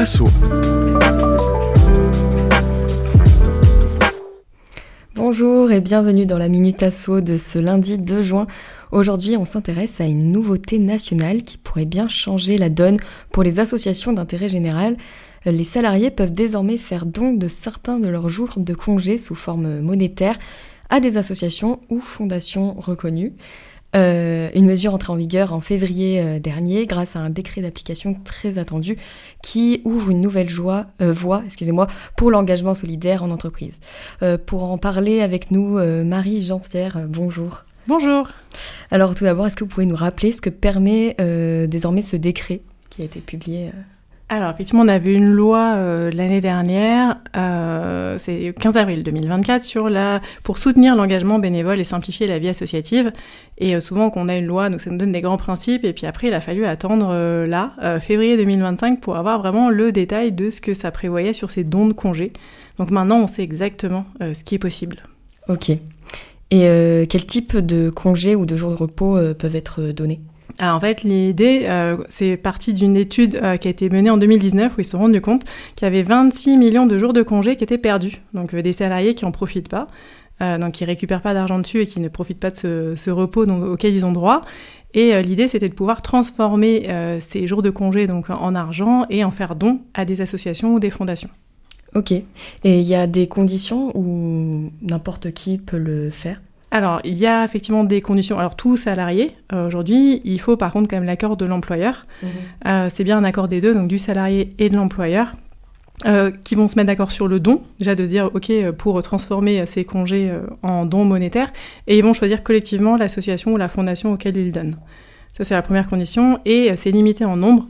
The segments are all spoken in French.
Asso. Bonjour et bienvenue dans la Minute Asso de ce lundi 2 juin. Aujourd'hui, on s'intéresse à une nouveauté nationale qui pourrait bien changer la donne pour les associations d'intérêt général. Les salariés peuvent désormais faire don de certains de leurs jours de congé sous forme monétaire à des associations ou fondations reconnues. Une mesure entrée en vigueur en février dernier grâce à un décret d'application très attendu qui ouvre une nouvelle voie pour l'engagement solidaire en entreprise. Pour en parler avec nous, Marie Jean-Pierre, bonjour. Bonjour. Alors tout d'abord, est-ce que vous pouvez nous rappeler ce que permet désormais ce décret qui a été publié Alors effectivement, on avait une loi l'année dernière, c'est le 15 avril 2024, pour soutenir l'engagement bénévole et simplifier la vie associative. Et souvent, quand on a une loi, donc ça nous donne des grands principes. Et puis après, il a fallu attendre février 2025, pour avoir vraiment le détail de ce que ça prévoyait sur ces dons de congés. Donc maintenant, on sait exactement ce qui est possible. Ok. Et quel type de congés ou de jours de repos peuvent être donnés ? Alors en fait, l'idée, c'est parti d'une étude qui a été menée en 2019 où ils se sont rendus compte qu'il y avait 26 millions de jours de congés qui étaient perdus. Donc des salariés qui n'en profitent pas, donc qui ne récupèrent pas d'argent dessus et qui ne profitent pas de ce repos auquel ils ont droit. Et l'idée, c'était de pouvoir transformer ces jours de congés donc, en argent et en faire don à des associations ou des fondations. Ok. Et il y a des conditions où n'importe qui peut le faire ? Alors, il y a effectivement des conditions. Alors, tout salarié, aujourd'hui, il faut par contre quand même l'accord de l'employeur. C'est bien un accord des deux, donc du salarié et de l'employeur, qui vont se mettre d'accord sur le don. Déjà de se dire, OK, pour transformer ces congés en dons monétaires. Et ils vont choisir collectivement l'association ou la fondation auquel ils donnent. Ça, c'est la première condition. Et c'est limité en nombre.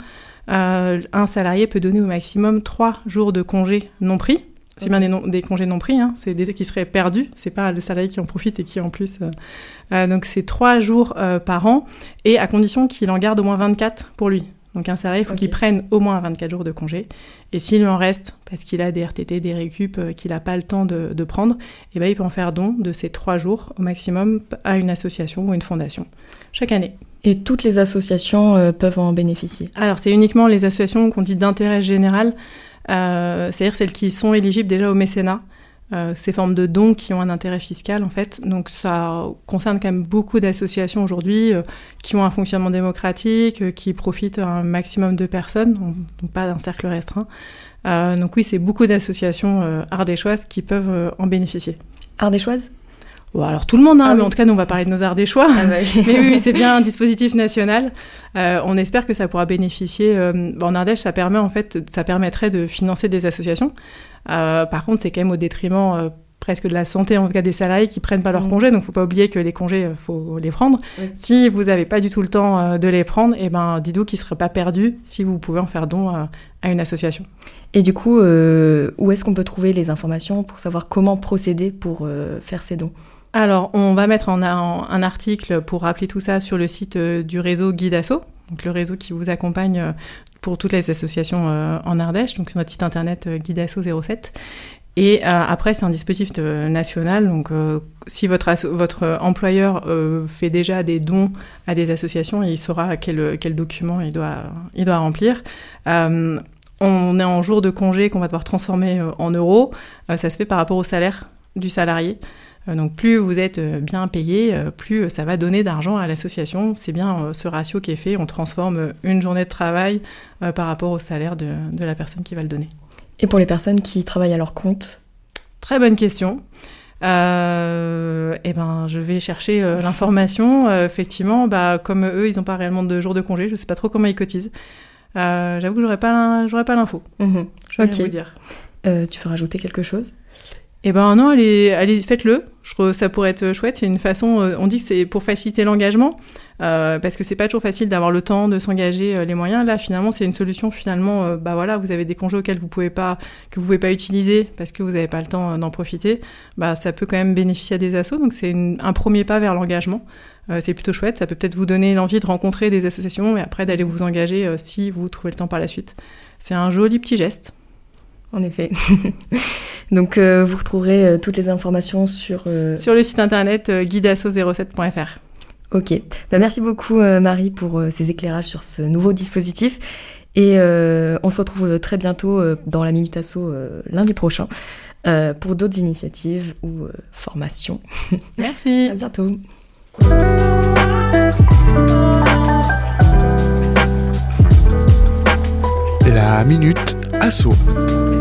Un salarié peut donner au maximum 3 jours de congés non pris. C'est bien des congés non pris, c'est des qui seraient perdus, c'est pas le salarié qui en profite et qui en plus... donc c'est 3 jours par an, et à condition qu'il en garde au moins 24 pour lui. Donc un salarié, il faut qu'il prenne au moins 24 jours de congé, et s'il en reste, parce qu'il a des RTT, des récup, qu'il n'a pas le temps de prendre, et ben il peut en faire don de ces 3 jours au maximum à une association ou une fondation, chaque année. Et toutes les associations peuvent en bénéficier ? Alors c'est uniquement les associations qu'on dit d'intérêt général, c'est-à-dire celles qui sont éligibles déjà au mécénat, ces formes de dons qui ont un intérêt fiscal en fait. Donc ça concerne quand même beaucoup d'associations aujourd'hui qui ont un fonctionnement démocratique, qui profitent à un maximum de personnes, donc pas d'un cercle restreint. Donc oui, c'est beaucoup d'associations ardéchoises qui peuvent en bénéficier. Ardéchoises ? Bon, alors tout le monde, mais en tout cas, nous, on va parler de nos ardéchois. Mais oui, c'est bien un dispositif national. On espère que ça pourra bénéficier. En Ardèche, ça permettrait de financer des associations. Par contre, c'est quand même au détriment presque de la santé, en tout cas des salariés qui prennent pas leurs congés. Donc, faut pas oublier que les congés, faut les prendre. Si vous avez pas du tout le temps de les prendre, dites-vous qu'ils seraient pas perdus si vous pouvez en faire don à une association. Et du coup, où est-ce qu'on peut trouver les informations pour savoir comment procéder pour faire ces dons ? Alors, on va mettre un article pour rappeler tout ça sur le site du réseau Guide Asso, donc le réseau qui vous accompagne pour toutes les associations en Ardèche, donc sur notre site internet Guide Asso 07. Et après, c'est un dispositif national, donc si votre employeur fait déjà des dons à des associations, il saura quel document il doit remplir. On est en jour de congé qu'on va devoir transformer en euros. Ça se fait par rapport au salaire du salarié. Donc plus vous êtes bien payé, plus ça va donner d'argent à l'association. C'est bien ce ratio qui est fait. On transforme une journée de travail par rapport au salaire de la personne qui va le donner. Et pour les personnes qui travaillent à leur compte ? Très bonne question. Je vais chercher l'information. Effectivement, comme eux, ils n'ont pas réellement de jours de congé. Je ne sais pas trop comment ils cotisent. J'avoue que j'aurais pas l'info. Je vais vous dire. Tu veux rajouter quelque chose ? Non, allez, faites-le. Ça pourrait être chouette. C'est une façon, on dit que c'est pour faciliter l'engagement, parce que c'est pas toujours facile d'avoir le temps de s'engager, les moyens. Là, finalement, c'est une solution. Finalement, vous avez des congés auxquels que vous pouvez pas utiliser parce que vous n'avez pas le temps d'en profiter. Ça peut quand même bénéficier à des assos. Donc, c'est un premier pas vers l'engagement. C'est plutôt chouette. Ça peut peut-être vous donner l'envie de rencontrer des associations et après d'aller vous engager si vous trouvez le temps par la suite. C'est un joli petit geste. En effet. Donc, vous retrouverez toutes les informations sur le site internet guideasso07.fr. Ok. Merci beaucoup, Marie, pour ces éclairages sur ce nouveau dispositif. Et on se retrouve très bientôt dans la Minute Asso lundi prochain pour d'autres initiatives ou formations. Merci. À bientôt. La Minute Asso.